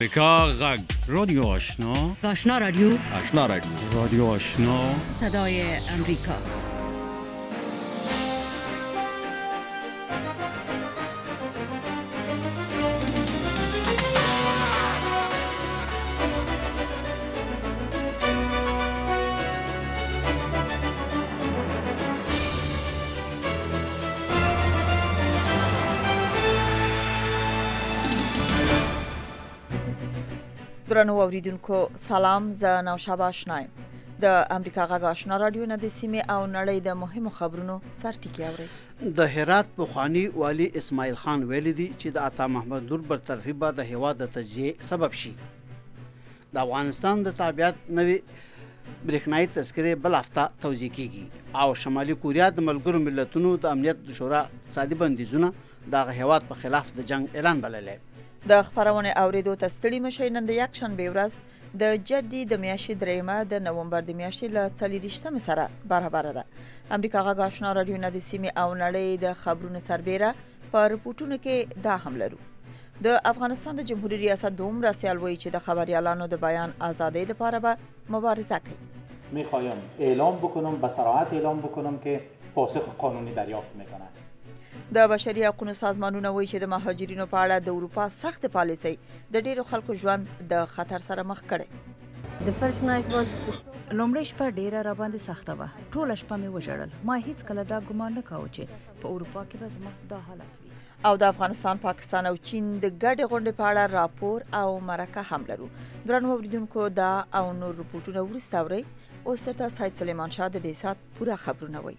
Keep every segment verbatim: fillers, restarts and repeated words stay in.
امریکا غږ رادیو آشنا آشنا رادیو آشنا رادیو رادیو آشنا صدای امریکا. درنو اوریدونکو سلام، زه نوشابه آشنایم. د امریکا غږ آشنا رادیو نه د سیمې او نړۍ د مهمو خبرونو سرټکی اوري. د هرات پخوانی والی اسماعیل خان ویلي دی چې د عطا محمد نور برطرفي به د هیواد د تجزیه سبب شي. د افغانستان د تابعیت نوي برېښنايي تذکرې بل هفته توضیح کیږي او شمالي کوریا د ملګرو ملتونو د امنیت د شورا اقتصادي بندیزونه د هیواد په خلاف د جنگ اعلان بللی. د خبرونه اوریدو ته ستړي مشئ. نن د یک شنبه ورځ د جدي د میاشتې دریمه د نومبر د میاشتې له څلېرویشتمې سره برابر ده. امریکا غږ آشنا رادیو نه د سیمې او نړۍ د خبرونو سربیره په رپورټونو کې دا هم لرو. د افغانستان د جمهوریت ریاست دومره سیال وایي چې د خبریالانو د بیان آزادی لپاره به مبارزه کوي. میخوایم اعلام بکنم، به صراحت اعلام بکنم که پاسخ قانونی دریافت میکنند. د بشري حقوقو سازمانونه وایي چې د مهاجرینو په اړه د اروپا سخت پالیسۍ د ډیرو خلکو ژوند د خطر سره مخ کړي. لومړی شپه ډیره را باندې سخته وه. ټوله شپه مې وژړل. ما هیڅ کله دا ګمان نه کاوه چې په اروپا کې به زما دا حالت وي. او د افغانستان، پاکستان او چین د ګډې غونډې په اړه راپور او مرکه هم لرو. درنو اوریدونکو دا او نور رپورټونه وروسته اورئ. اوس درته سید سلیمان شاه د دې ساعت پوره خبرونه وایي.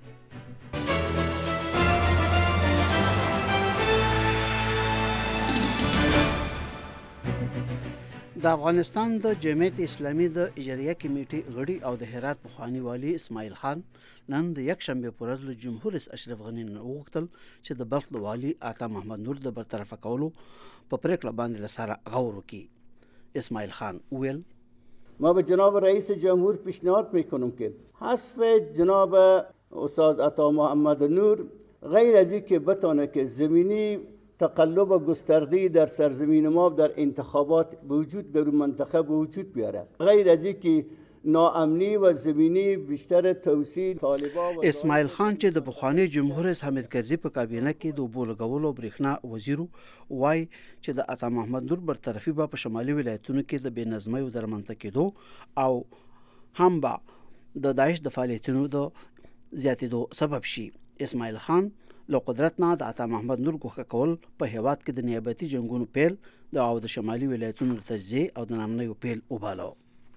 د افغانستان د جمعیت اسلامي د اجرایه کمیټې غړي او د هرات پخوانی والی اسماعیل خان نن د یک شنبه په ورځ له جمهور رئیس اشرف غني نه وغوښتل چې د بلخ د والی عطا محمد نور د برطرفه کولو په پریکړه باندې له سره غور وکړي. اسماعیل خان ویل: ما به جناب رئیس جمهور پیشنهاد میکنم که حذف جناب استاد عطا محمد نور غیر از اینکه بتونه که زمینی تقلب و گسترده در سرزمین ما در انتخابات به وجود در منطقه به وجود بیاره، غیر از اینکه ناامنی و زمینی بیشتر توسعه طالبان. اسماعیل خان چې د پخوانی جمهور رئیس حامد کرزي په کابینه کې د اوبو لګولو برېښنا وزیر وای چې د عطا محمد نور برطرفي به په شمالي ولایتونو کې د بې نظمۍ د رامنځته کېدو او هم به د داعش د فعالیتونو د زیاتېدو سبب شي. اسماعیل خان له قدرت نه د عطا محمد نور ګوښه کول په هیواد کې د نیابتي جنګونو پیل د او د شمالي ولایتونو تجزیه او د نامنیو پیل وباله.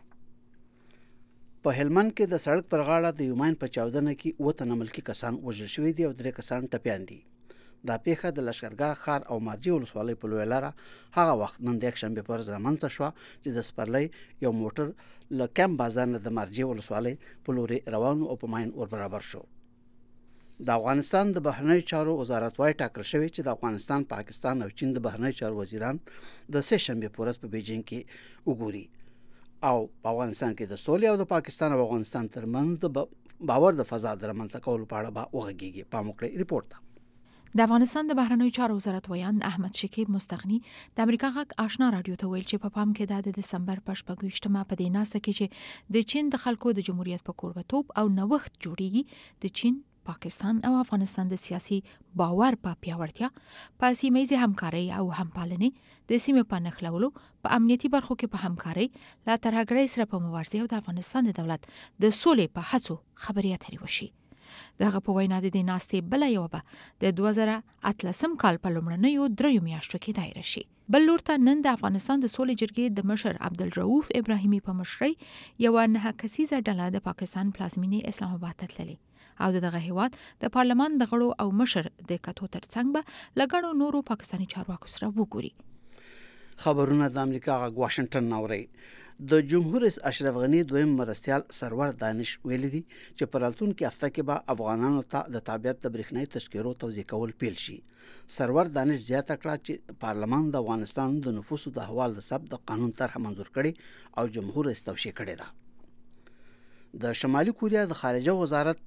په هلمند کې د سړک پر غاړه د یوماین په چاودنه کې اووه تنه ملکي کسان وژل شوي دي او درې کسان ټپیان دي. دا پیښه د لښکرګاه ښار او مارجې ولسوالۍ په لویه لاره هغه وخت نن د یک شنبې په ورځ رامنځته شوه چې د سپرلۍ یو موټر له کیمپ بازار نه د مارجې ولسوالۍ په لوري روان او په ماین ور برابر شو. د افغانستان د بهرنیو چارو وزارت وايي ټاکل شوی چې د افغانستان، پاکستان او چین د بهرنیو چارو وزیران د سه شنبې په ورځ په بیجینګ کې وګوري او په افغانستان کې د سولې او د پاکستان او افغانستان ترمنځ د باور د فضا د رامنځته کولو په اړه به وغږیږي. پام وکړئ ریپورت ته. د افغانستان د بهرنیو چارو وزارت ویان احمد شکیب مستغنی د امریکا غږ آشنا رادیو ته ویل چې په پام کې د دسمبر په شپږویشتمه په دې ناسته کې چې د چین د خلکو د جمهوریت په کوربتوب او نوښت جوړیږي د چین، پاکستان او افغانستان د سیاسي باور په پیاوړتیا، په سیمه‌ییزې همکارۍ او همپالنې، د سیمې په نښلولو، په امنیتي برخو کې په همکارۍ، لا ترهګرۍ سره په مبارزې او د افغانستان د دولت د سولې په هڅو خبرې اترې وشي. دغه په وینا د دې ناستې بله یوه به د دوه زره اتلسم کال په لومړنیو دریو میاشتو کې دایره شي. بل لور ته نن د افغانستان د سولې جرګې د مشر عبدالرؤف ابراهیمي په مشرۍ یوه نهه کسیزه ډله د پاکستان پلازمینې اسلام آباد ته تللې او دغه هیواد د پارلمان د غړو او مشر د کتو ترڅنګ به له ګڼو نورو پاکستاني چارواکو سره وګوري. خبرونه د امریکا غږ واشنگټن نه اورئ. د جمهور رئیس اشرف غني دویم مرستیال سرور دانش ویلي دي چې په راتلونکي هفته کې به افغانانو ته د تابعیت د برېښنايي تذکرو توزیع کول پیل شي. سرور دانش زیاته کړه چې پارلمان د افغانستان د نفوسو د احوال د ثبت د قانون طرح منظور کړي او جمهور رئیس توشیح کړي ده. د شمالي کوریا د خارجه وزارت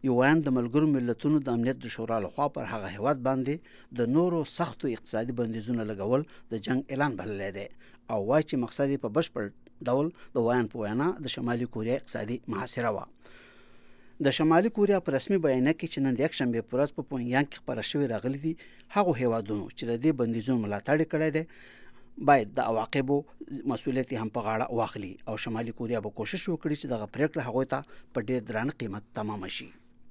یو وایان د ملګرو ملتونو د امنیت د شورا لخوا پر هغه هیواد باندې د نورو سختو اقتصادي بندیزونو لګول د جنگ اعلان بللی دی او وایي چې مقصد یې په بشپړ ډول د وایان په وینا د شمالي کوریا اقتصادي محاصره وه. د شمالي کوریا په رسمي بیانیه کې چې نن د یکشنبې په ورځ په پونیانګ کې خپاره شوي راغلي دي هغو هیوادونو چې د دې بندیزونو ملاتړ کړی دی باید د عواقبو مسؤلیت هم په غاړه واخلي او شمالي کوریا به کوشش وکړي چې دغه پریکړه هغوی ته په ډېر درانه قیمت تمام شي.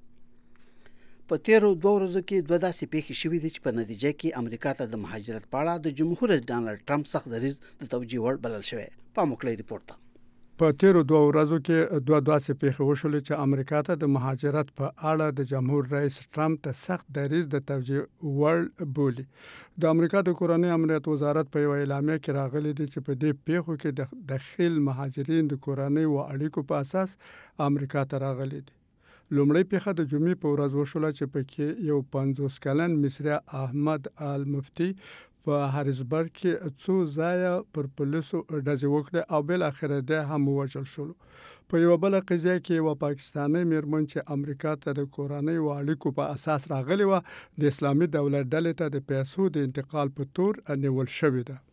په تیرو دوه ورځو کې دوه داسې پیښې شوي دي چې په نتیجه کې امریکا ته د مهاجرت په اړه د جمهور رئیس ډانلډ ټرمپ سخت دریځ د توجیه وړ بلل شوی. پام وکړئ ریپورت ته. په تیرو دوه ورځو کې دوه داسې پیښې وشولې چې امریکا ته د مهاجرت په اړه د جمهور رئیس ټرمپ ته سخت دریځ د توجیه وړ بولي. د امریکا د کورنۍ امنیت وزارت په یو اعلامیه کې راغلي دي چې په دې پیښو کې د داخل مهاجرین د کورنۍ او اړیکو په اساس امریکا ته راغلي دي. لومړی پیښه د جمعې په ورځ وشوله چې پکې یو پنځوس کلن مصری احمد المفتي په هاریسبرګ کې څو ځایه پر پولیسو ډزې وکړې او بل اخر ده هم ووژل شو. په یو بل قضیه کې یو پاکستاني میرمن چې امریکا ته د کورنۍ او اړیکو په اساس راغلی و د اسلامي دولت ډلې ته د پیسو د انتقال په تور نیول شوې ده.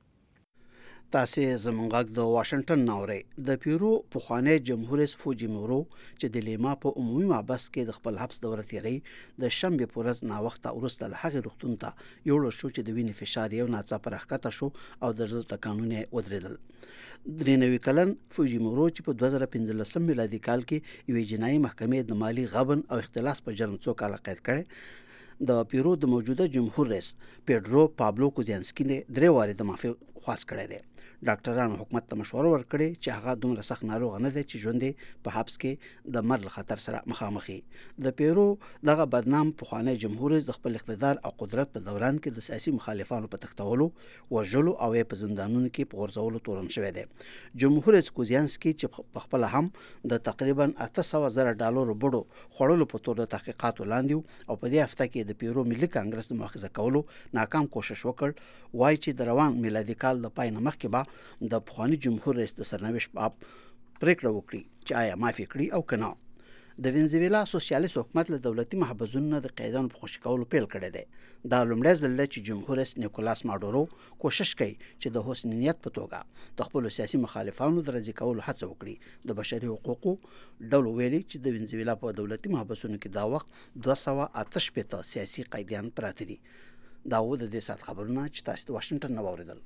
تاسو زمونږ د واشنگټن ناوري د پیرو پخوانی جمهور رئیس فوجیمورو چې د لیما په عمومي محبس کې د خپل حبس دوره تیری د شنبه په ورځ نا وخته ورسته له هغه روغتون ته یو شو چې د وینې فشار یو ناڅاپه راښکته شو او د ضرورت قانوني ودرېدل. درې نوي کلن فوجیمورو چې په دوه زره پنځلسم میلادي کال کې یو جنایي محکمې د مالی غبن او اختلاس په جرم څو کاله قید کړي. د پیرو د موجوده جمهور رئیس پیډرو پابلو کوزینسکي نه درې واري د معافي خواست کړی دی. ډاکټرانو حکومت ته مشوره ورکړي چې هغه دومره سخت ناروغ نه دی چې ژوندې په حبس کې د مرګ خطر سره مخامخ. د پیرو دغه بدنام پخوانی جمهور رئیس د خپل اقتدار او قدرت په دوران کې د سیاسي مخالفانو په تختولو وژلو او په زندانونو کې په غورځولو تورن شوی دی. جمهور رئیس کوزینسکي چې په خپل هم د تقریبا اته سوه زره ډالر بډو خړلو په تور د تحقیقاتو لاندې او په دې هفته کې د پیرو ملي کانګرس د مؤاخذه کولو ناکام کوشش وکړ. وایي چې د روان میلادي کال د پای نه مخکې به د پخوانی جمهور رئیس د سرنوشت په پریکړه وکړي چې آیا معافي کړي او کنه. د وینزویلا سوسیالیست حکومت له دولتي محبسونو د قیدانو په خوشي کولو پیل کړی دی. دا لومړی ځل دی چې جمهور رئیس نیکولاس ماډورو کوشش کوي چې د حسن نیت په توګه د خپل سیاسي مخالفانو د راضي کولو هڅه وکړي. د بشري حقوقو ډلو ویلي چې د وینزویلا په دولتي محبسونو کې دا وخت دوه سوه اته شپېته سیاسي قیدیان پراته دي. دا و د دې سات خبرونه چې تاسو د واشنگټن نه واوریدل.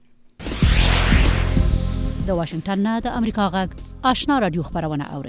د واشنگټن نه د امریکا غږ آشنا رادیو خبرونه اوري.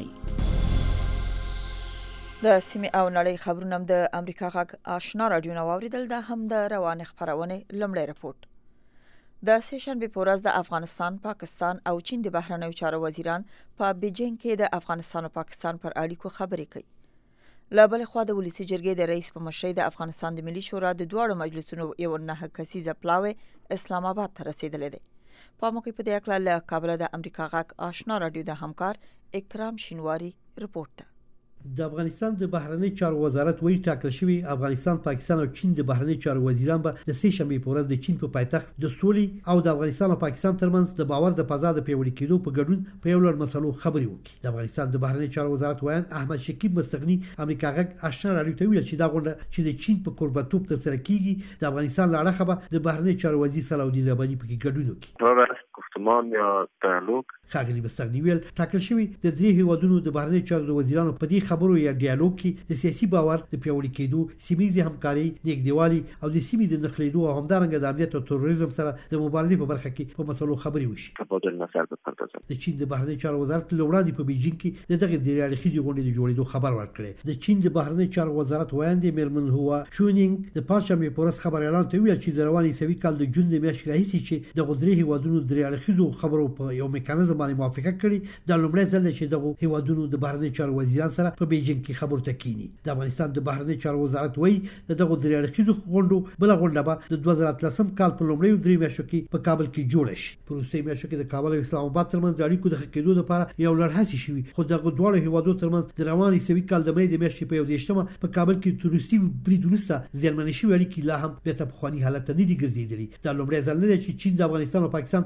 د سیمې او نړۍ خبرونه د امریکا غږ آشنا رادیو نه واوریدل. دا هم د روان خبرونه لمړی رپورت. د سیشن په ورځ د افغانستان، پاکستان او چین د بهرنیو چارو وزیران په بیجینګ کې د افغانستان او پاکستان پر اړیکو خبرې کوي. له بل خوا د ولسی جرګې د رئیس په مشرۍ د افغانستان د ملي شورا د دواړو مجلسونو یو نه کسیزه پلاوی اسلام آباد ته رسیدلې ده. په موقع په دې اړه له کابل د امریکا غږ آشنا رادیو د همکار اکرام شینواری رپورت ده. د افغانستان د بهرنی چارو وزارت وایي ټاکل شوی افغانستان، پاکستان او چین د بهرنی چارو وزیران به د سه شنبې په ورځ د چین په پایتخت د سولې او د افغانستان او پاکستان ترمنځ د باور د فضا د پیوړی کېدو په ګډون په یو لړ مسلو خبرې وکړي. د افغانستان د بهرنی چارو وزارت وایي احمد شکیب مستغنی امریکا غږ آشنا رادیو ته ویل چې دا غونډه چې د چین په قربتوب تر سره کیږي د افغانستان له اړخه به د بهرنی چارو وزیر صلاح الدین رباني په کې ګډون وکړي. گفتمان یا دیالوگ خاغلی مستغنی ویل ټاکل شوی د درې هیوادونو د بهرنی چارو وزیرانو په دې خبرو یا ډیالوګ کې د سیاسي باور د پیوړی کېدو، سیمې همکاري، نږدېوالي او د سیمې د نښلېدو او همدارنګه د امنیت او تروریزم سره د مبارزې په برخه کې په مسلو خبرې وشي. تبادل نظر بپردازم. د چین د بهرنی چارو وزارت لوړاندې په بیجینګ کې د دغه د ریالیخي غونډې د جوړېدو خبر ورکړی. د چین د بهرنی چارو وزارت وایي میرمن هوا چونینګ د پنځمې پورس خبر اعلان ته ویل چې د رواني سوي کال د جون د میاشتې راهیسې چې د غوډري هیوادونو د ریالیخي خبرو په یو میکانیزم باندې موافقه کړې. د لومړی ځل چې دغه هیوادونو د بهرنی چارو وزیران سره په بیجینګ کې خبرو ته کینی. د افغانستان د بهرنی چارو وزارت وایي د دغه د ریالیخي غونډو بل غونډه به د دوه زره اتلسم کال په لومړۍ درې میاشتو کې په کابل کې جوړه شي. په روسي میاشتو کې د کابل او اسلام آباد ترمنځ د اړیکو د ښه کېدو لپاره یو لړ هڅې شوې، خو دغه دواړو هیوادو ترمنځ د رواني سوي کال د مې د میاشتې په یو دیشتمه په کابل کې تروریستي برید وروسته زیانمنې شوې اړیکې لا هم بیرته پخواني حالت ته نه دي ګرځېدلې. دا لومړی ځل نه دی چې چین د افغانستان او پاکستان ترمنځ یو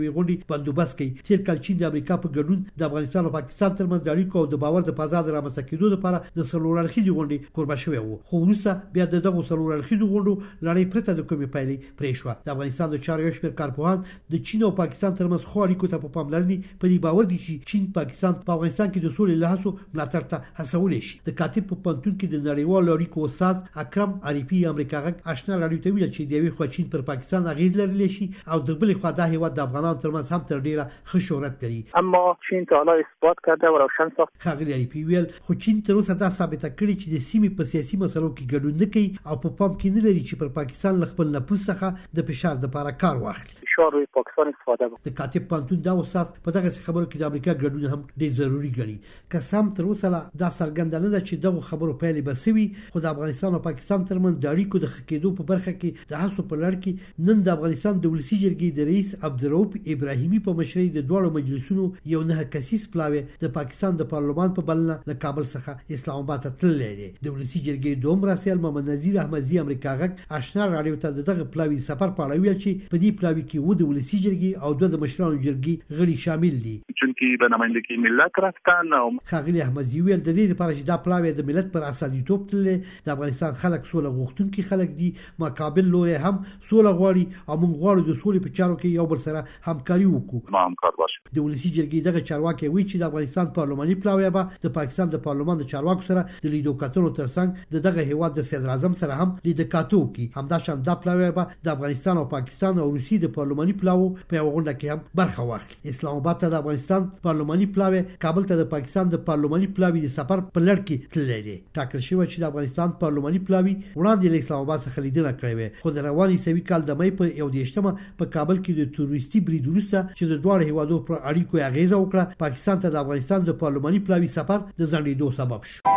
شوې غونډې بندوبست کوي. تیر کال چین د امریکا په ګډون د افغانستان او پاکستان ترمنځ د اړیکو او د باور د فضا د رامنځته کېدو لپاره د څلور اړخیزې غونډې کوربه شوی و، خو وروسته بیا د دغو څلور اړخیزو غونډو لړۍ پرته د کومې پایلې پرې شوه. د افغانستان د چارو یو شمېر کارپوهان د چین او پاکستان ترمنځ ښو اړیکو ته په پاملرنې په دې باور دي چې چین پاکستان په افغانستان کې د سولې له هڅو ملاتړ ته هڅولی شي. د کاتب په پوهنتون کې د نړیوالو اړیکو استاد اکرم عارفي امریکا غږ آشنا راډیو ته ویل چې د یوې خوا چین پر پاکستان اغیز لرلی شي او د بلې خوا دا هیواد د افغانانو ترمنځ هم تر ډیره ښه شهرت لري. اما چین تا حالا اثبات کرده و روشن ساخت. ښاغلي عارفي ویل خو چین تر اوسه دا ثابته کړې چې د سیمې په سیاسي مسلو کې ګډون نه کوي او په پام کې نه لري چې پر پاکستان له خپل نفوذ څخه د فشار لپاره کار واخلي. فشار روی پاکستان استفاده وکړي. د کاتب پوهنتون دا استاد په دغه خبرو کې د امریکا ګډون هم ډېر ضروري ګڼي. که سم تر اوسه دا څرګنده نه ده چې دغه خبرو پایلې به څه وي، خو د افغانستان او پاکستان ترمنځ د اړیکو د ښه کېدو په برخه کې د هڅو په لړ کې نن د افغانستان د ولسي جرګې د رئیس عبدالرؤف ابراهیمي په مشرۍ د دواړو مجلسونو یو نه کسیز پلاوی د پاکستان د پارلمان په بلنه له کابل څخه اسلام آباد ته تللی دی. د ولسي جرګې دوم راسیال محمد نذیر احمدزي امریکا غږ آشنا راډیو ته دغه پلاوی سفر په اړه ویل چې په دې پلاوی کې و د ولسي جرګې او دوه د مشرانو جرګې غړي شامل دي. چونکی به نمایندګي ملت رفتن او ښاغلي احمدزي ویل د دې لپاره چې دا پلاوی د ملت پر استازیتوب تللی، د افغانستان خلک سوله غوښتونکي خلک دي، مقابل لوري هم سوله غواړي او موږ غواړو د سولې په چارو کې یو بل سره همکاري وکړو. ما همکار باشو. د ولسي جرګې دغه چارواکي وایي چې د افغانستان پارلماني پلاوی به د پاکستان د پارلمان د چارواکو سره د لیدو کتنو ترڅنګ د دغه هیواد د صدر اعظم سره هم لیدو کاتو کوي. همداشان دا پلاوی به د افغانستان او پاکستان او روسیې د پارلماني پلاوو په یو غونډه کې هم برخه واخلي. اسلام آباد ته د افغانستان پارلماني پلاوی، کابل ته د پاکستان د پارلماني پلاوی د سفر په لړ کې تللی دی. ټاکل شوی چې د افغانستان پارلماني پلاوی وړاندې له اسلام آباد څخه لیدنه کړې وه، خو د روان عیسوي کال د مې په یو دېرشمه په کابل کې د تروریستي برید وروسته چې د دواړو هیوادو پر اړیکو اغیزه وکړه، پاکستان ته د افغانستان د پارلماني پلاوی سفر د ځنډېدو سبب شو.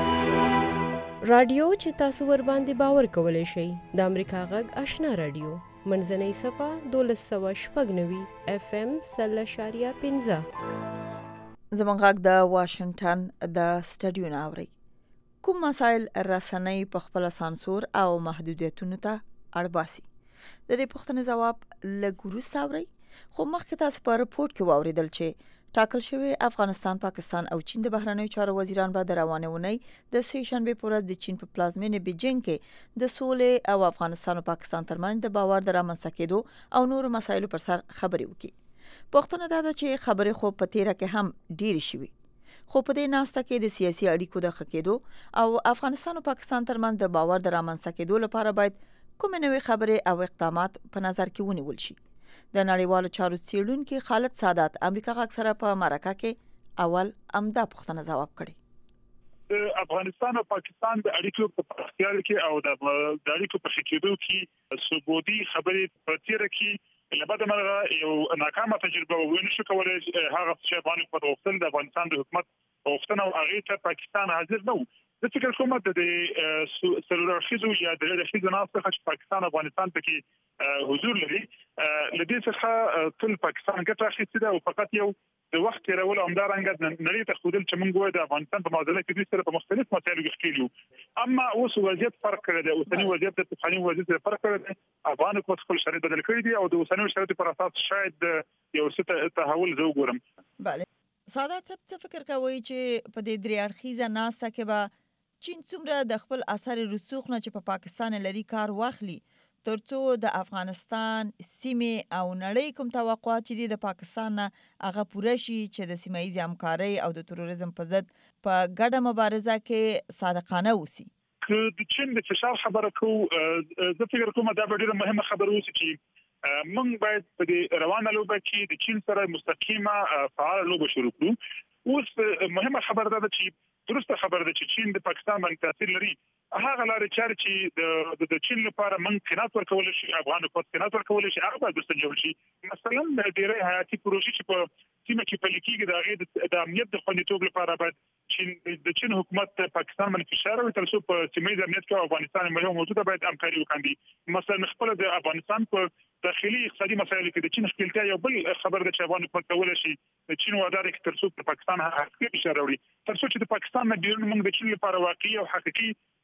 رادیو چې تاسو ور باندې باور کولای شئ د امریکا غږ آشنا رادیو منځنۍ صفه دولس سوه شپږ نوي اف ام سل اشاریه پنځه. زمونږ غږ د واشنگټن د سټډیو نه اوري. کوم مسایل رسنۍ په خپل سانسور او محدودیتونو ته اړباسي؟ د دې پوښتنې جواب لږ وروسته اورئ، خو مخکې تاسو په رپورټ کې واوریدل چې ټاکل شوی افغانستان، پاکستان او چین د بهرنیو چارو وزیران به د روانې اونۍ د سه شنبې په ورځ د چین په پلازمینې بیجینګ کې د سولې او افغانستان او پاکستان ترمنځ د باور د رامنځته کېدو او نورو مسایلو پر سر خبرې وکړي. پوښتنه دا ده چې خبرې خو په تیره کې هم ډېرې شوي، خو په دې ناسته کې د سیاسي اړیکو د ښه کېدو او افغانستان او پاکستان ترمنځ د باور د رامنځته کېدو لپاره باید کومې نوې خبرې او اقدامات په نظر کې ونیول شي. د نړیوالو چارو څېړونکي خالد سادات امریکا غږ سره په مرکه کې اول امدا پوښتنه جواب کړي. د افغانستان او پاکستان د اړیکو په پراختیا کې او د اړیکو په ښه کېدو کې ثبوتي خبرې په تیره کې لبد مرغه یو ناکامه تجربه ونه شو کولای هغه چې باندې په وختل د افغانستان د حکومت وختنه او هغه ته پاکستان حاضر نه و. د فکر کوم د سلولر خيزو یا د خيزو ناس څخه چې پاکستان او افغانستان پکې حضور لري، لدې څخه ټول پاکستان ګټه اخیستې ده او فقط یو د وخت تیرول همدارنګه نړۍ ته خودل چې موږ د افغانستان په معادله کې د سره په مختلف مسایلو کې ښکېلو. اما اوس وضعیت فرق کړی دی، اوسنی وضعیت د پخواني وضعیت سره فرق کړی دی. افغان حکومت خپل شرایط بدل کړي دي او د اوسنیو شرایطو پر اساس شاید یو څه تحول زه وګورم. بله سادات صاحب څه فکر کوي چې په دې درې اړخیزه ناسته کې به چین څومره د خپل اثر رسوخ نه چې په پاکستان لري کار واخلي ترڅو د افغانستان سیمه او نړۍ کوم توقعات چې د پاکستان نه هغه پوره شي چې د سیمه ییز همکارۍ او د تروریزم په ضد په ګډه مبارزه کې صادقانه اوسي؟ که د چین د فشار خبره کو زه فکر کوم دا ډېره مهمه خبره اوسي چې موږ باید په دې روانه لوبه کې د چین سره مستقیمه فعال لوبه شروع کړو. اوس مهمه خبره ده چې درسته خبره ده چې چین د پاکستان باندې تاثیر لري. هغه لارې چارې چې د د چین لپاره موږ قناعت ورکول شي، افغان حکومت قناعت ورکول شي، هغه باید وسنجول شي. مثلا د ډېرې حیاتي پروژې چې په سیمه کې پلي کېږي د هغې د امنیت د خوندیتوب لپاره باید چین د چین حکومت پاکستان باندې فشار راوړي تر څو په سیمه ییز امنیت کې افغانستان ملي موجوده باید همکاري وکړي. مثلا خپل د افغانستان په داخلي اقتصادي مسایلو کې د چین ښکېلتیا یو بل خبر ده چې افغان حکومت کولی شي د چین وعده لري تر څو په پاکستان حقیقي فشار راوړي، تر څو چې د پاکستان نه بیرون موږ د چین لپاره واقعي او حقیقي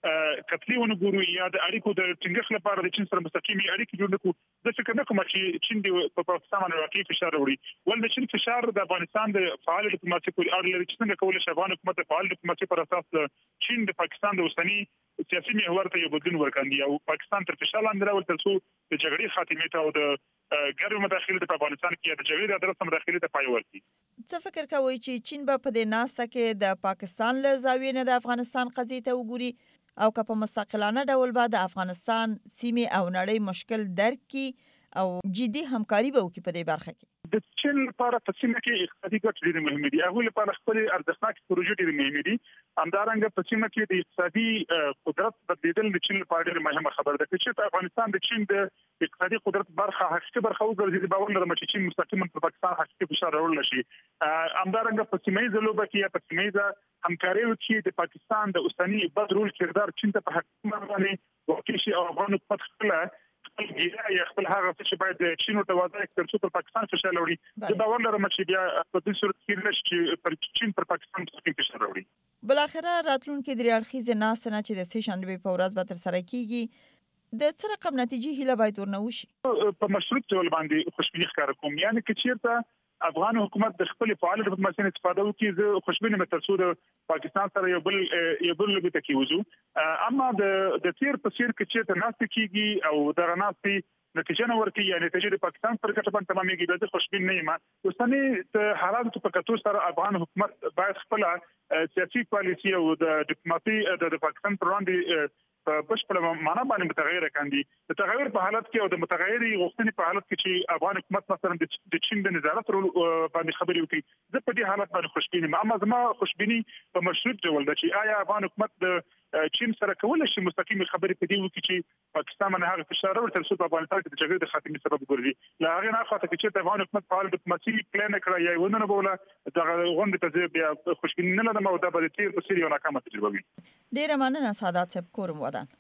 کتلې ونګورو یا د اړیکو د ټینګښت لپاره د چین سره مستقیمي اړیکې جوړ کړو د فکر نه کوم چې چین د په پاکستان باندې واقعي فشار وړي ول د چین فشار د افغانستان د فعال ډیپلوماسي پورې اړه لري چې څنګه کولای شي افغان حکومت د فعال ډیپلوماسي پر اساس چین د پاکستان د اوسنی سیاسي محور ته یو بدلون ورکړي او پاکستان تر فشار لاندې راول تر څو د جګړې خاتمه ته او د ګرم مداخله په افغانستان کې د جګړې د ادرس مداخله ته پای ورکړي. څه فکر کوي چې چین به په دې ناسته کې د پاکستان له زاویې نه د افغانستان قضیې ته وګوري او که په مستقلانه ډول به د افغانستان سیمې او نړۍ مشکل درک کی او جدي همکاري به وکړي په دې برخه کې؟ د چین لپاره په سیمه کې اقتصادي ګټې ډېرې مهمې دي. هغوی لپاره خپل ارزښتناکې پروژې ډېرې مهمې دي. همدارنګه په سیمه کې د اقتصادي قدرت بدلیدل د چین لپاره ډېره مهمه خبره ده. چې افغانستان د چین د اقتصادي قدرت برخه حقیقي برخه وګرځي، باور لرم چې چین مستقیما پر پاکستان حقیقي فشار راوړل شي. همدارنګه په سیمه ییزه لوبه کې یا په سیمه ییزه همکاریو کې د پاکستان د اوسني بد رول کردار چین ته په حقیقت باندې واقع شي او افغان حکومت خپل خپل ګیره یا خپل هغه څه چې باید د چین او د وضعیت تر څو پر پاکستان فشار راوړي. زه باور لرم چې بیا په دې صورت کې نشي پر چین پر پاکستان فشار راوړي. بل اخره راتلونکي د اړخیزې ناستې نه چې د سه شنبې په ورځ به ترسره کیږي د څه رقم نتیجې هیله باید ورنه وشي؟ په مشروط ډول باندې خوشبیني ښکاره کوم، یعنی که چیرته افغان حکومت د خپل فعال ډیپلوماسي استفاده وکړي زه خوشبینه مې تر څو د پاکستان سره یو بل یو بل لږ ته کیوزو. اما د د تیر په سیر کې چې ناست کیږي او دغه ناستې نتیجه نه ورکړي یا نتیجه د پاکستان پر ګټه باندې تمامېږي، د خوشبین نه یم. اوسنی د حالاتو په کتو سره افغان حکومت باید خپل سیاسي پالیسي او د ډیپلوماسي د پاکستان پر وړاندې په بشپړه معنا باندې متغیره کاندي. د تغیر په حالت کې او د متغیري غوښتنې په حالت کې چې افغان حکومت مثلا د چین د نظارت رول باندې خبرې وکړي، زه په دې حالت باندې خوشبین یم. اما زما خوشبیني په مشروط ډول ده چې آیا افغان حکومت د چین سره کولای شي مستقیم خبرې په دې وکړي چې پاکستان باندې هغه فشار راوړي تر څو په افغانستان کې د جګړې د خاتمې سبب ګرځي. له هغې نه خاطر چې افغان حکومت فعال ډیپلوماسي پلان کړی یا ونه بوله دغه غونډې ته بیا خوشبیني نه لرم او دا به د تیر په څیر یو ناکامه تجربه وي. ډېره مننه سعادت صاحب، کورم ودان.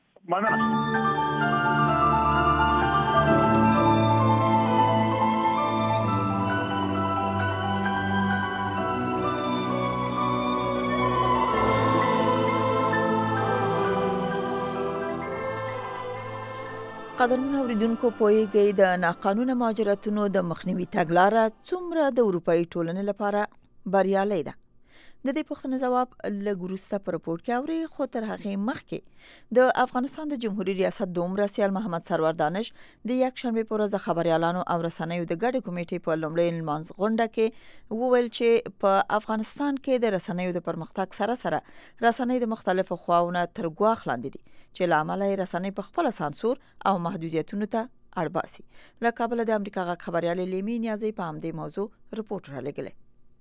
قدرمن اوریدونکو، پوهیږئ د ناقانونه مهاجرتونو د مخنیوي تګلاره څومره د اروپאי ټولنې لپاره بریالۍ ده؟ د دې پوښتنې ځواب لږ وروسته په رپورټ کې اورئ، خو تر هغې مخکې د افغانستان د جمهوریت ریاست دوم مرستیال محمد سرور دانش د یکشنبې په ورځ د خبریالانو او رسنیو د ګډې کمیټې په لومړۍ لمانځ غونډه کې وویل چې په افغانستان کې د رسنیو د پرمختګ سره سره رسنۍ د مختلفو خواونه تر ګواښ لاندې دي چې له امله یې رسنۍ په خپله سانسور او محدودیتونو ته اړ باسي. له کابله د امریکا غږ خبریالې لیمي نیازی په همدې موضوع رپورټ رالیږلی.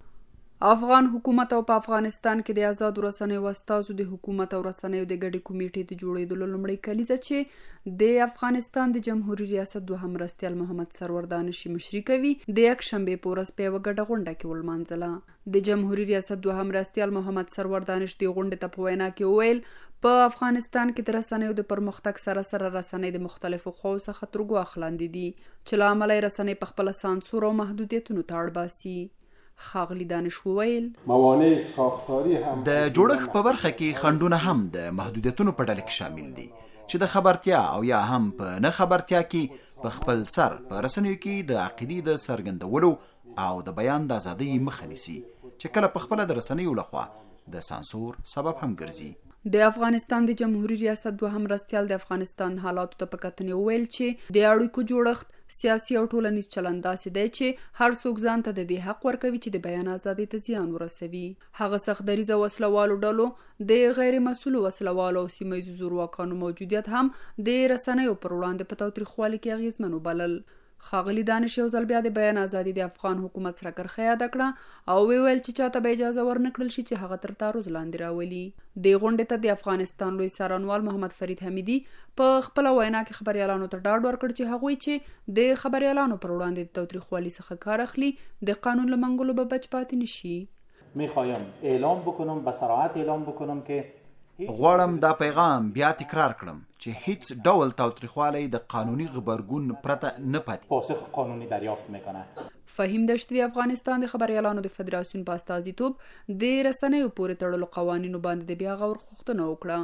افغان حکومت او په افغانستان کې د آزادو رسنیو استازو د حکومت او رسنیو د ګډې کمیټې د جوړېدلو لومړۍ کلیزه چې د افغانستان د جمهوریت ریاست دوهم مرستیال محمد سرور دانش مشري کوي د یکشنبې په ورځ په یوه ګډه غونډه کې ولمانځله. د جمهوریت ریاست دوهم مرستیال محمد سرور دانش د غونډې ته په وینا کې وویل په افغانستان کې د رسنیو د پرمختګ سره سره رسنۍ د مختلفو خواو څخه تر ګواښ لاندې دي چې له امله یې رسنۍ په خپله سانسور او محدودیتونو ته اړ باسي. خاغلی دانش وویل موانع ساختاری هم د جوړښت په برخه کې خنډونه هم د محدودیتونو په ډله کې شامل دي چې د خبرتیا او یا هم په نه خبرتیا کې په خپل سر په رسنیو کې د عقیدې د څرګندولو او د بیان د ازادۍ مخه نیسي چې کله په خپله د رسنیو لخوا د سانسور سبب هم ګرځي. د افغانستان د جمهوریت ریاست دوهم مرستیال د افغانستان حالاتو ته په کتنې وویل چې د اړیکو جوړښت سیاسي او ټولنیز چلند داسې دی چې هر څوک ځان ته د دې حق ورکوي چې د بیان ازادۍ ته زیان ورسوي. هغه سخت دریځه وسلوالو ډلو د غیر مسؤلو وسلوالو او سیمه ییزو زورواکانو موجودیت هم د رسنیو پر وړاندې په تاوتریخوالي کې اغېزمن وبلل. خاغلی دانش یو ځل بیا د بیان ازادي د افغان حکومت سره کرښه یاده کړه او ویل چې چاته به اجازه ورنکړل شي چې هغه تر تعرض لاندې راولي. د غونډې ته د افغانستان لوی څارنوال محمد فرید حمیدي په خپله وینا کې خبریالانو ته ډاډ ورکړ چې هغوی چې د خبریالانو پر وړاندې د تاوتریخوالي څخه کار اخلي د قانون له منګولو به بچ پاتې نشي. میخوایم اعلام بکنم به صراحت اعلام بکنم که غواړم دا پیغام بیا تکرار کړم چې هیڅ ډول تاوتریخوالی د قانوني غبرګون پرته نه پاتې پاسخ قانونی دریافت میکنه. فهیم دشتی د افغانستان د خبریالانو د فدراسیون په استازیتوب د رسنیو پورې تړلو قوانینو باندې د بیا غور غوښتنه وکړه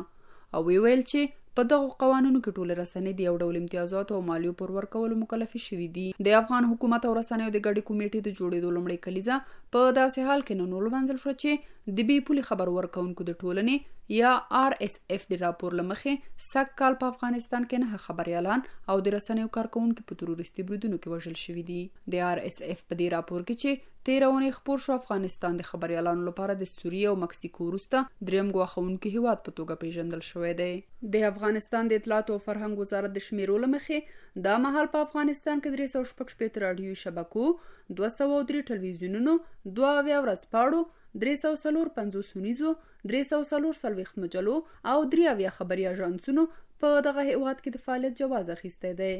او ویل چې په دغه قوانینو کې ټول رسنۍ د یو ډول امتیازات او مالیو پر ورکولو مکلف شوي دي. د افغان حکومت او رسنیو د ګډې کمیټې د جوړېدو لومړۍ کلیزه په داسې حال کې نن ولمنځل شوه چې د بې پولي خبر ورکونکو د ټولنې یا آر اس اف د راپور له مخې سږ کال په افغانستان کې نه خبریالان او د رسنیو کارکونکو په تروریستي بریدونو کې وژل شوي دي. د آر اس اف په دې راپور کې چې تېره اونۍ خپور شو، افغانستان د خبریالانو لپاره د سوریې او مکسیکو وروسته دریم ګواښونکي هیواد په توګه پیژندل شوی دی. د افغانستان د اطلاعات او فرهنګ وزارت د شمیرو له مخې دا مهال په افغانستان کې درې سوه شپږ شپېته راډیوي شبکو، دوه سوه درې ټلویزیونونو، دوه اویا ورځپاڼو، درې سوه څلور پنځوس ونیزو، درې سوه څلور څلوېښت مجلو او درې اویا خبري اژانسونو په دغه هیواد کې د فعالیت جواز اخیستی دی.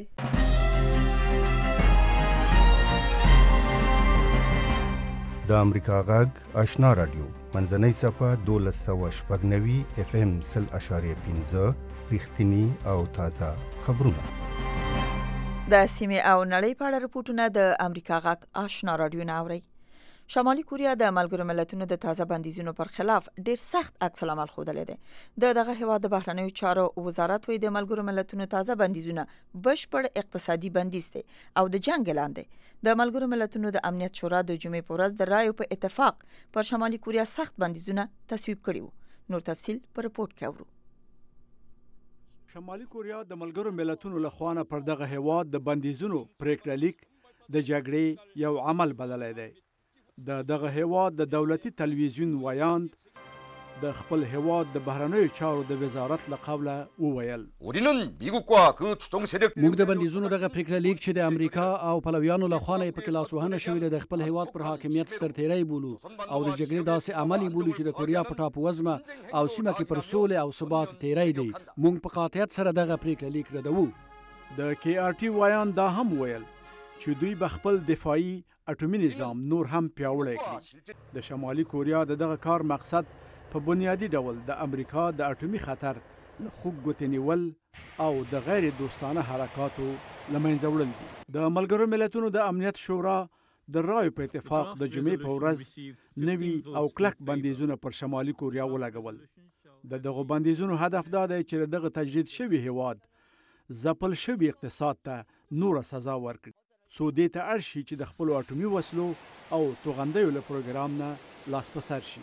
د امریکا غږ آشنا رادیو منځنۍ صفحه دولس سوه شپږ نوي اف ام سل اشاریه پنځه رښتیني او تازه خبرونه. د سیمې او نړۍ په اړه رپورټونه د امریکا غږ آشنا رادیو نه اورئ. شمالي کوریا د ملګرو ملتونو د تازه بندیزونو پر خلاف ډیر سخت عکس العمل ښودلی دی. د دغه هیواد د بهرنیو چارو وزارت وایي د ملګرو ملتونو تازه بندیزونه بشپړ اقتصادي بندیز دی او د جنګ اعلان دی. د ملګرو ملتونو د امنیت شورا د جمعې په ورځ د رایو په اتفاق پر شمالي کوریا سخت بندیزونه تصویب کړي وو. نور تفصیل په رپورت کې اورو. شمالي کوریا د ملګرو ملتونو له خوا پر دغه هیواد د بندیزونو پریکړه لیک د جګړې یو عمل بللی دی. د دغه هیواد د دولتي تلویزیون ویاند د خپل هیواد د بهرنیو چارو د وزارت له قبله وویل موږ د بندیزونو دغه پریکړه لیک چې د امریکا او پلویانو له خوا نه په لاسوهنه شوی د خپل هیواد پر حاکمیت سترتیری بولو او د جګړې داسې عملی بولو چې د کوریا په ټاپووزمه او سیمه کې پر سولې او ثبات تیری دی. موږ په قاطعیت سره دغه پریکړه لیک ردوو. د کې آر ټي ویاند دا هم ویل چې دوی به خپل دفاعي اټومي نظام نور هم پیاوړی کړي. د شمالي کوریا د دغه کار مقصد په بنیادی ډول د امریکا د اټومي خطر له خوږ ګوتې نیول او د غیر دوستانه حرکاتو له منځه وړل دي. د ملګرو ملتونو د امنیت شورا د رایو په اتفاق د جمعې په ورځ نوي او کلک بندیزونه پر شمالي کوریا ولګول. د دغو بندیزونو هدف دا دی چې دغه تجدید شوي هیواد ځپل شوي اقتصاد ته نوره سزا ورکړي، څو دې ته اړ شي چې د خپلو اټومي وسلو او توغندیو له پروګرام نه لاس په سر شي.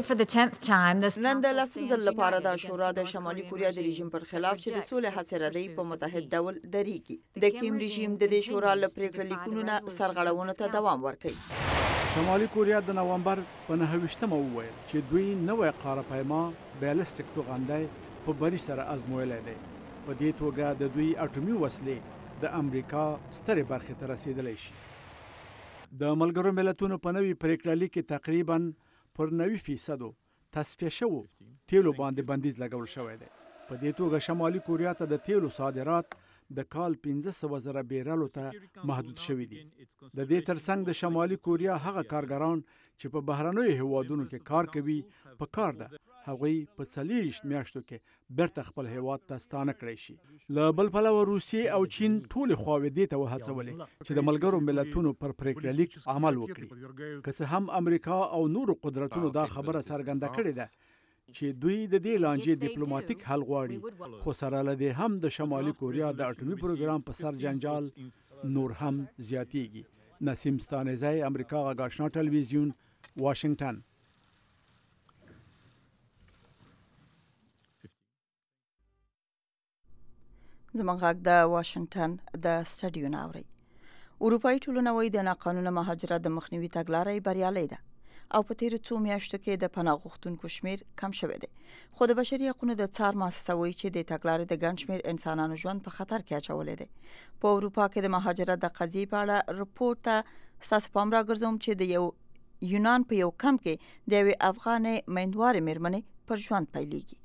نن د لسم ځل لپاره د شورا د شمالي کوریا د رژیم پر خلاف چې د سولې هڅې ردی په متحد ډول دریږي. د کیم رژیم د دې شورا له پریکړه لیکونو نه سرغړونو ته دوام ورکوي. شمالي کوریا د نومبر په نهه ویشتمه وویل چې دوی نوی قاره پیما بیالستیک توغندی په بری سره ازمویلی دی. په دې توګه د دوی اټومي وسلې د امریکا سترې برخې ته رسیدلی شي. د ملګرو ملتونو په نوي پریکړه لیک کې تقریبا پر نوي فیصدو تصفیه شوو تیلو باندې بندیز لګول شوی دی. په دې توګه شمالي کوریا ته د تیلو صادرات د کال پنځه سوه زره بیرلو ته محدود شوي دي. د دې ترڅنګ د شمالي کوریا هغه کارګران چې په بهرنیو هیوادونو کې کار کوي په کار ده هغوی په څلېرویشت میاشتو کې بیرته خپل هیواد ته ستانه کړی شي. له بل پلوه روسیې او چین ټولې خواوې دې ته وهڅولې چې د ملګرو ملتونو پر پریکړه لیک عمل وکړي. که څه هم امریکا او نورو قدرتونو دا خبره څرګنده کړې ده چې دوی د دې لانجې ډیپلوماټیک حل غواړي، خو سره له دې هم د شمالي کوریا د اټومي پروګرام په سر جنجال نور هم زیاتیږي. نسیم ستانزی، امریکا غږ آشنا ټلویزیون، واشنگټن. زموږ غږ د واشنگټن د سټډیو نه اورئ. اروپایي ټولنه وایي د ناقانونه مهاجرت د مخنیوي تګلارې بریالۍ ده او په تیرو څو میاشتو کې د پناه غوښتونکو شمیر کم شوی دی. خو د بشري حقوقو د څار مؤسسه وایي چې د تګلارې د ګڼ شمیر انسانانو ژوند په خطر کې اچولی دی. په اروپا کې د مهاجرت د قضیې په اړه رپورټ ته ستاسو پام راګرځوم چې د یو یونان په یو کمپ کې د یوې افغانې میندوارې مېرمنې پر ژوند پیلېږي.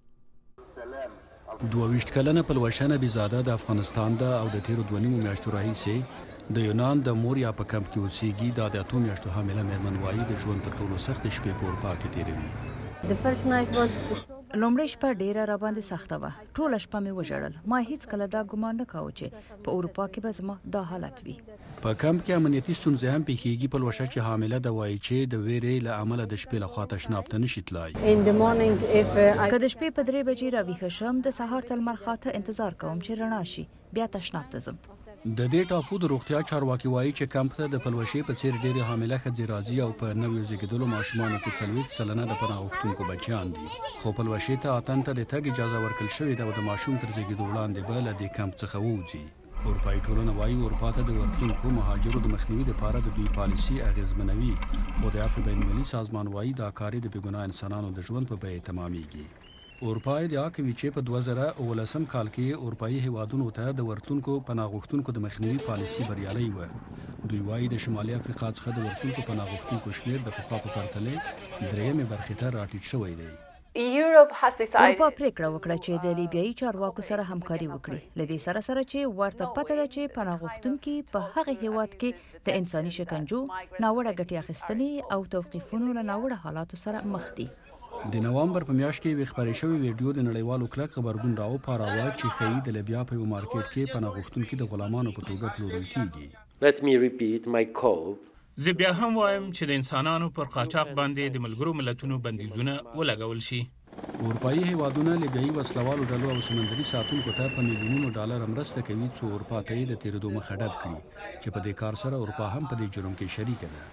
دوه ویشت کلنه پلوشنه بیزاده د افغانستان ده او د تیرو دوه نیمو میاشتو راهیسې د یونان د موریا په کمپ کې اوسېږي. دا د اتو میاشتو حامله مېرمن وایي د ژوند تر ټولو سختې شپې په اروپا کې تېروي. لومړی شپه ډیره را باندې سخته وه. ټوله شپه مې وژړل. ما هیڅ کله دا ګمان نه کاوه چې په اروپا کې به زما دا حالت وي. په کمپ کې امنیتي ستونزې هم پیښیږي په لوشه چې حامله د وایي چې د ویرې له امله د شپې له خوا تشناب ته نشي تلای. که د شپې په درې بجې راویښه شم د سهار تر لمر خاته انتظار کوم چې رڼا شي بیا تشناب ته ځم. د دې ټاپو د روغتیا چارواکي وایي چې کمپ ته د پلوشې په څیر ډېرې حامله ښځې راځي او په نویو زیږېدلو ماشومانو کې څلوېښت سلنه د پناه غوښتونکو بچیان دي. خو پلوشې ته اتن ته د تګ اجازه ورکړل شوې ده او د ماشوم تر زیږېدو وړاندې به له دې کمپ څخه ووځي. اروپایي ټولنه وایي اروپا ته د ورتلونکو مهاجرو د مخنیوي لپاره د دوی پالیسي اغیزمنوي، خو د عفو بین المللي سازمان وایي دا کار د بېګناه انسانانو د ژوند په بیه تمامیږي. اروپا ادعا کوي چې په دوه زره اوولسم کال کې اروپایي هیوادونو ته د ورتلونکو پناه غوښتونکو د مخنیوي پالیسي بریالۍ وه. دوی وایي د شمالي افریقا څخه د ورتلونکو پناه غوښتونکو شمېر د پخوا په پرتله درېیمې برخې ته راټیټ شوی دی. اروپا پریکړه وکړه چې د لیبیایي چارواکو سره همکاري وکړي، لدې سره سره چې ورته پته ده چې پناه غوښتونکي په هغه هیواد کې د انساني شکنجو، ناوړه ګټې اخیستنې او توقیفونو له ناوړه حالاتو سره مخ دي. د نوامبر په میاشت کې یوه خپرې شوې ویډیو د نړیوالو کلک خبرګون راوپاروه چې ښیي د لیبیا په یو مارکیټ کې پناه غوښتونکي د غلامانو په توګه پلورل کیږي. زه بیا هم وایم چې د انسانانو پر قاچاق باندې د ملګرو ملتونو بندیزونه ولګول شي. اروپایي هیوادونه لیبیایي وسلوالو ډلو او سمندري ساتونکو ته په میلیونونو ډالر مرسته کوي څو اروپا ته یې د تیرېدو مخه ډب کړي، چې په دې کار سره اروپا هم په دې جرم کې شریکه ده.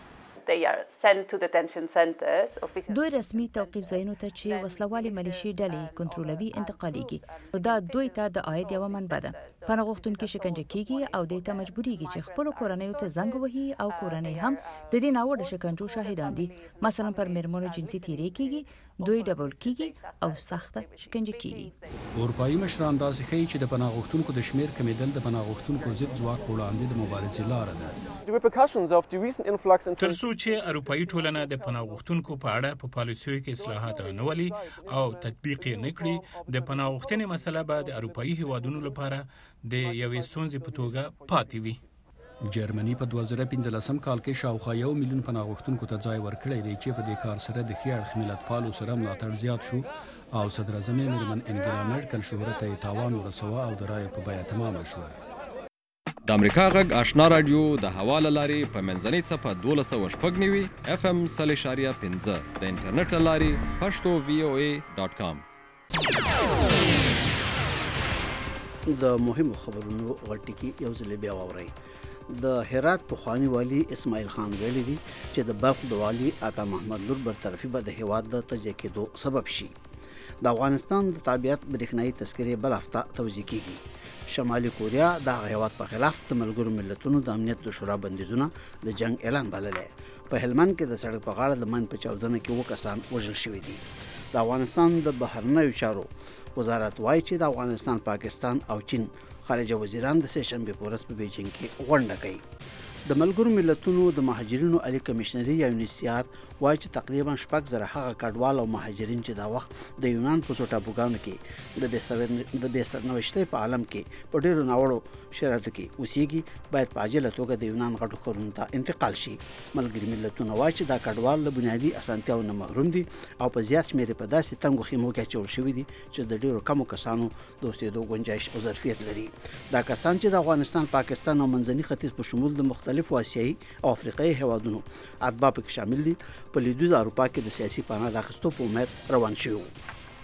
دوی رسمي توقيف ځایونو ته چې وسلوالې ملیشي ډلې کنټرولوي انتقالېږي. دا دوی ته د عاید یوه منبع ده. پناه غوښتونکي شکنجه کیږي او دوی ته مجبوریږي چې خپلو کورنیو ته زنګ ووهي او کورنۍ هم د دې ناوړه شکنجو شاهدان دي. مثلا پر میرمنو جنسي تیری کیږي، دوی ډبل کیږي او سخته شکنجه کیږي. اروپایي مشران داسې ښیي چې د پناه غوښتونکو د شمېر کمیدل د پناه غوښتونکو ضد ځواک وړاندې د مبارزې لاره ده. تر څو چې اروپایي ټولنه د پناه غوښتونکو په اړه په پالیسیو کې اصلاحات رانولي او تطبیق یې نه کړي، د پناه غوښتنې مسله به د اروپایي هیوادونو لپاره د یوې ستونزې په توګه پاتې وي. جرمني په دوه زره پنځلسم کال کې شاوخوا یو میلیون پناه غوښتونکو ته ځای ورکړی دی چې په دې کار سره د ښي اړخ ملتپالو سره ملاتړ زیات شو او صدر اعظم میرمن انګلا مرکل شهرت ته تاوان ورسوه او د رایو په بیه تمامه شوه. د امریکا غږ آشنا رادیو د هوا له لارې په منځنۍ څپه دولس سوه شپږ نوي اف ام سل اشاریه پنځه د انټرنیټ له لارې پښتو وی او ای ډاټ کام. د مهمو خبرونو غټکی یو ځل بیا واورئ. د هرات پخوانی والی اسماعیل خان ویلي دي چې د بلخ د والی عطا محمد نور برطرفي به د هیواد د تجزیه کېدو سبب شي. د افغانستان د تابعیت برېښنایي تذکرې بل هفته توضیح کیږي. شمالي کوریا د هغه هیواد په خلاف د ملګرو ملتونو د امنیت د شورا بندیزونه د جنگ اعلان بللی. په هلمند کې د سړک په غاړه د من په چاودنه کې اووه کسان وژل شوي دي. د افغانستان د بهرنیو چارو وزارت وایي چې د افغانستان، پاکستان او چین خارجه وزیران د سه شنبې په ورځ په بیجینګ کې غونډه کوي. د ملګرو ملتونو د مهاجرینو عالی کمشنري یا یونیسیار وایي چې تقریبا شپږ زره هغه کډوال او مهاجرین چې دا وخت د یونان په څو ټاپوګانو کې د بې سرنوشتۍ په عالم کې په ډېرو ناوړو شرایطو کې اوسېږي باید په عاجله توګه د یونان غټو ښارونو ته انتقال شي. ملګري ملتونه وایي چې دا کډوال له بنیادي اسانتیاو نه محروم دي او په زیات شمېر په داسې تنګو خیمو کې اچول شوي دي چې د ډېرو کمو کسانو د اوسېدو گنجایش او ظرفیت لري. دا کسان چې د افغانستان، پاکستان او منځني ختیځ په شمول د مختلفو آسیایي او افریقایي هیوادونو اتباع پکې شامل دي، په لویدیځه اروپا کې د سیاسي پناه د اخیستو په امید روان شوي وو.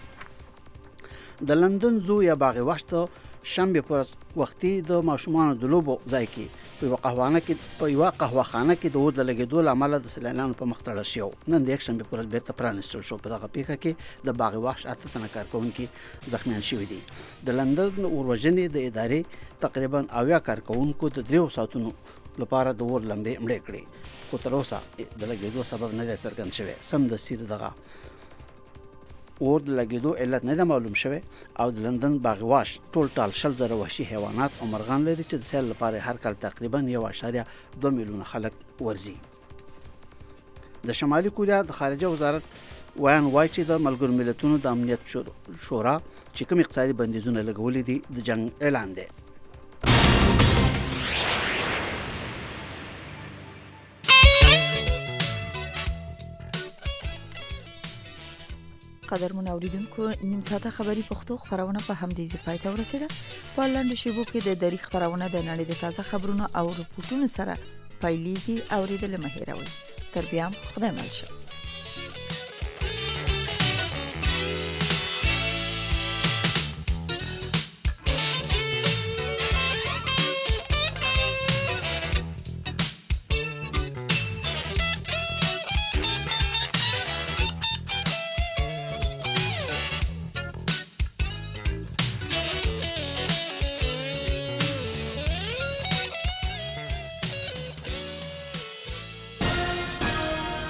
د لندن زو یا باغ وحش شنبه پر وختي د ماشومانو د لوبو ځای کې په یوه قهوهخانه کې په یوه قهوهخانه کې د اور د لګېدو له امله د سیلانیانو په مخ تړل شو. نن د یکشنبې په ورځ بیرته پرانیستل شو. په دغه پیښه کې د باغ وحش اته تنه کارکوونکي زخمیان شوي دي. د لندن اور وژنې د ادارې تقریبا اویا کارکوونکو د دریو ساعتونو لپاره د اور لمبې مړې کړې، خو تر اوسه د لګېدو سبب نه دی څرګند شوی. سمدستي دغه اور د لګېدو علت نه ده معلوم شوی او د لندن باغ وحش ټول ټال شل زره وحشي حیوانات او مرغان لري چې د سیل لپاره هر کال تقریبا یو اعشاریه دوه میلیونه خلک ورځي. د شمالي کوریا د خارجه وزارت ویان وایي چې د ملګرو ملتونو د امنیت شورا چې کوم اقتصادي بندیزونه لګولي دي د جنگ اعلان دی. قدرمن اوریدونکو نیم ساعته خبری پښتو خبرونه په همدې ځای پای ته ورسیده. په لاندې شیبو کې د دری خبرونه د نړۍ د تازه خبرونو او رپورټونو سره پایلیږي. اوریدل مه هیروئ. تر بیا خدای مل شه.